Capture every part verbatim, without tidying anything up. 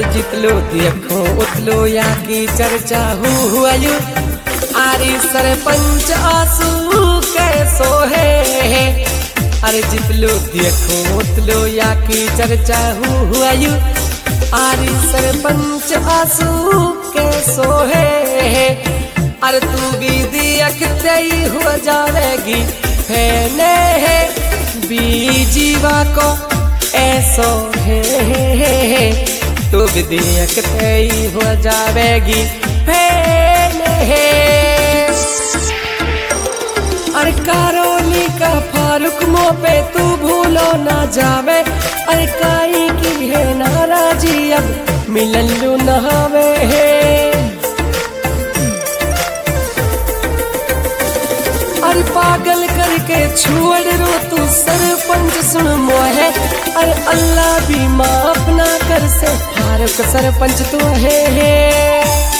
अरे जितलो देखो उतलो या की चर्चा हुआ यू आरी सरपंच आंसू कैसो है। अरे जितलो देखो उतलो या की चर्चा हुआ यू आरी सरपंच आंसू कैसो है। अरे तू भी देखते ही हो जाएगी फैने है बीजीवा को ऐसो है। तू भी देखते ही हो जाएगी फैने है। अरे कारोली का फारूक मो पे तू भूलो ना जावे। अरे काई की है नाराजी अब मिलन लू नहावे है। अरे पागल करके छोड़ रो तू सरपंच सुन मोहे। अरे अल्लाह भी माफ ना कर से फारूक सरपंच तो है, है।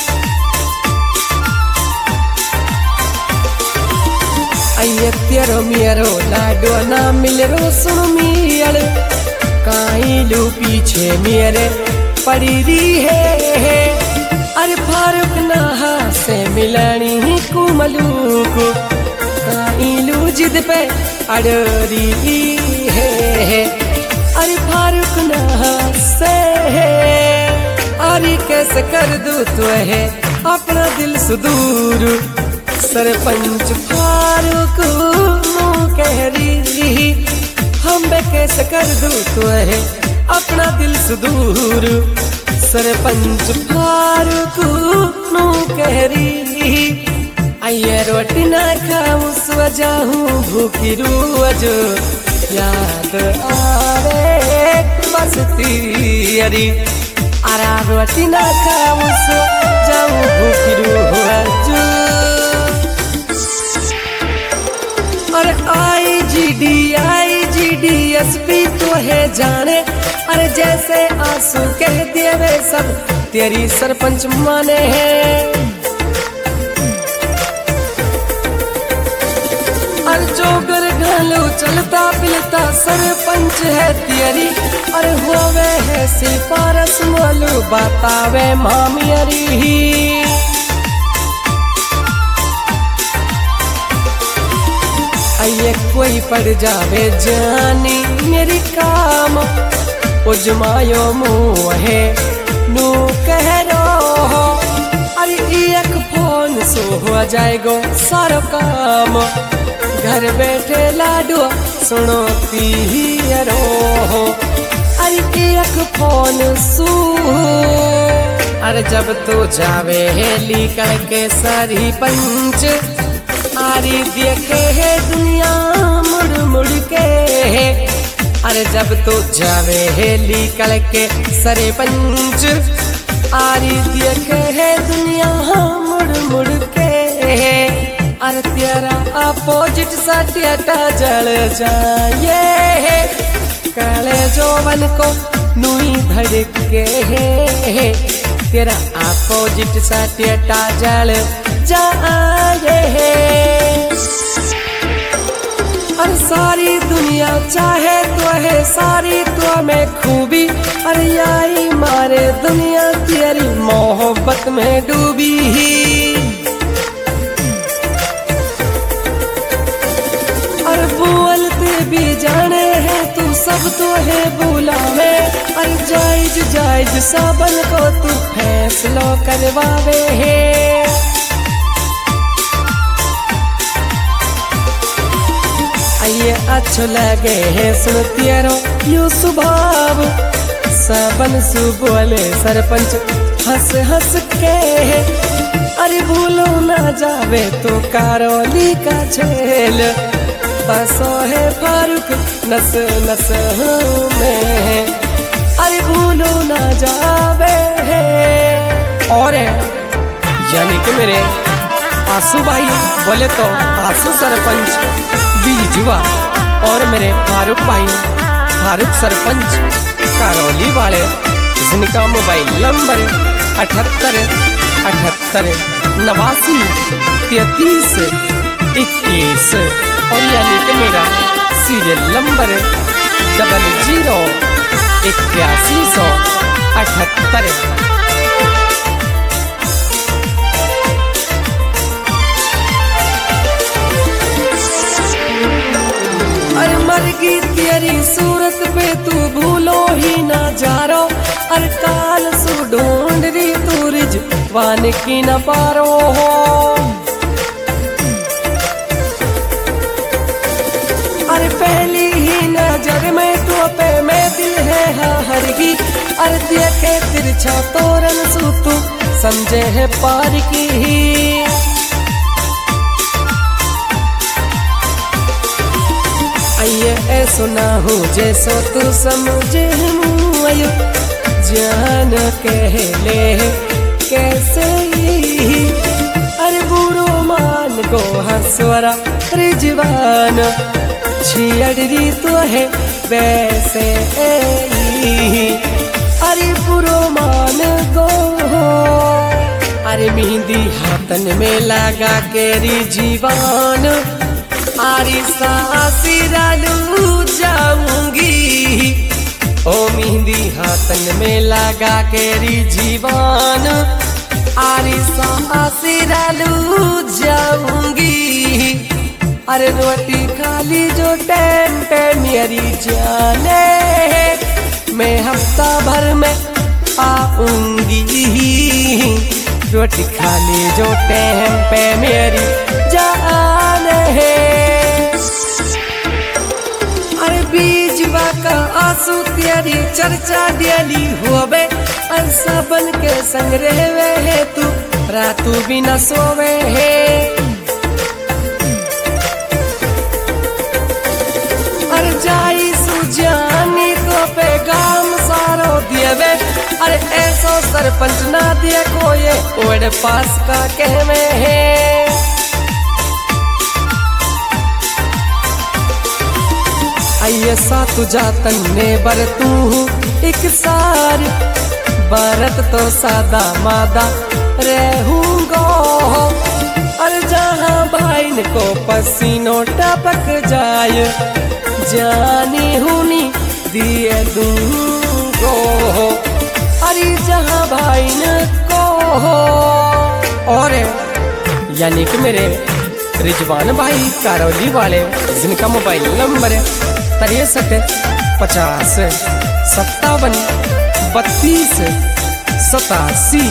अये तेरो मियरो लाडो ना मिल रो सुन मियर काई लू पीछे मेरे पड़ी रही है। अरे फारूक ना से मिलनी ही कुमलू को काईलू जिद पे अड़री है। अरे फारूक ना से अरे कैसे कर दू तो है अपना दिल सुदूर। सरपंच फारूक मुँह कह रही हम बे कैसे कर दू तो है अपना दिल सुदूर। सरपंच फारूक मुँह कह रही आइए रोटी ना खाऊं सो जाऊं भूखी रोज याद आवे बसती अरी। अरा रोटी ना खाऊं सो जाऊं भूखी रोज। अरे I G D I G D S P तो है जाने। अरे जैसे आंसू कह दिए वे सब तेरी सरपंच माने हैं। जोगर घालो चलता पिलता सरपंच है तेरी। अरे होवे है सिफारस मोलू बतावे मामियरी। आइए कोई पड़ जावे जानी मेरी काम उजमायो मुँह है नू कह रो। अरे एक फोन सो हो जाएगो सारा काम घर बैठे लाडो सुनो तीरो। अरे एक फोन सू अरे जब तू जावे हेली के सारी पंच आरी देखे है दुनिया मुड़ मुड़ के। अरे जब तू जावे हेली के सारे पंच आरी देखे है दुनिया मुड़ मुड़ के। अरे तेरा अपोजिट सटियाटा जल जाए काले जोवन को नुई धड़के है। तेरा अपोजिट सटियाटा जल जाए। अरे सारी दुनिया चाहे तो है सारी तो में खूबी। अरे आई मारे दुनिया तेरी मोहब्बत में डूबी। बोलते भी जाने है तू सब तो है बुलावे। अरे जायज जायज साबन को तू फैसलो करवावे है। आइए अच्छो लगे है सुन तेरो यू स्वभाव साबन सु बोले सरपंच हंस हंस के। अरे भूलो ना जावे तो कारोली का झेल बसो है फारूक नस नस में। अरे भूलो ना जावे है। और यानी कि मेरे आंसू भाई बोले तो आंसू सरपंच बीजुआ और मेरे फारूक भाई फारूक सरपंच करौली वाले जिनका मोबाइल नंबर अठहत्तर अठहत्तर नवासी तैतीस इक्कीस और यानी कि मेरा सीरियल नंबर डबल जीरो इक्यासी सौ अठहत्तर। अरे मरगी तेरी सूरत पे तू भूलो ही ना जारो, अरे काल सु ढूंढ रही तू रिजवान की न पारो हो। अरे पहली ही नजर में तो पे मैं दिल है हरगी, अरे देखे तिरछा तोरन सु तू समझे है पार की ही। आइए ऐसो ना हो जैसो तू समझे मुझे, जान कह ले कैसे ही। अरे बुरो मान को हंसवरा रिजवान छियड़ी तो है वैसे ही। अरे बुरो मान गो, अरे मेहंदी हाथन में लगा के रिजवान, आरी सासिरालू जाऊंगी। ओ मेहंदी हाथन में लगा के रिजवान, आरी सासिरालू जाऊंगी। अरे रोटी खाली जो टाइम पे मेरी जाने, मैं हफ्ता भर में आऊंगी। रोटी खाली जो टाइम पे मेरी जाने है। अरे बीजवा का आंसू तेरी चर्चा डेली होवे, अंसा बन के संग रहवे है तू रातू भी न सोवे है। अरे जाई सुजानी तो पे गाम सारो दियवे, अरे ऐसो सरपंच ना दिया को ये ओड पास का कहवे है। आइए साथ जातन ने बर तू एक सार, भारत तो सादा मादा रहूंगो। और जहाँ भाईन को पसीनो टपक जाए, जानी हुनी दिए दूंगो। अरे जहाँ भाईन को, और यानी कि मेरे रिजवान भाई करौली वाले, जिनका मोबाइल नंबर है तिरसठ पचास सत्तावन बत्तीस सतासी।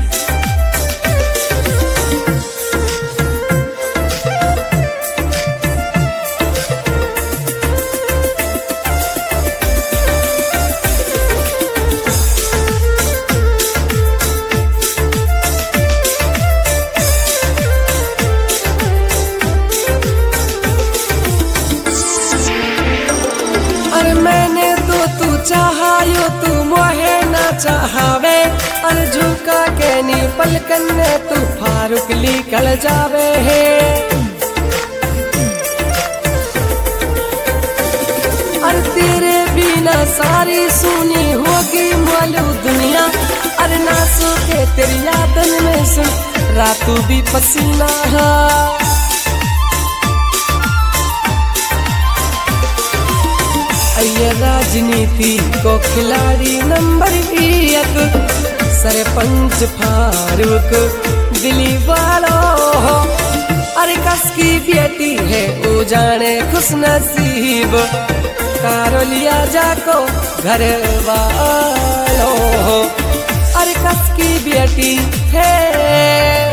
मैंने तो तू चाहायो तू मोहे ना चाहावे, और झुका के नी पलकन ने तू फारूक निकल जावे है। और तेरे बिना सारी सुनी होगी मालू दुनिया, अरे ना सूखे तेरी यादन में सुन रातू भी पसीना है। ये राजनीति को खिलाड़ी नंबर एक, सरपंच फारूक दिली वालो। अरे कसकी बेटी है वो जाने खुश नसीब, कारोलिया जाको घर वालो। अरे कसकी बेटी है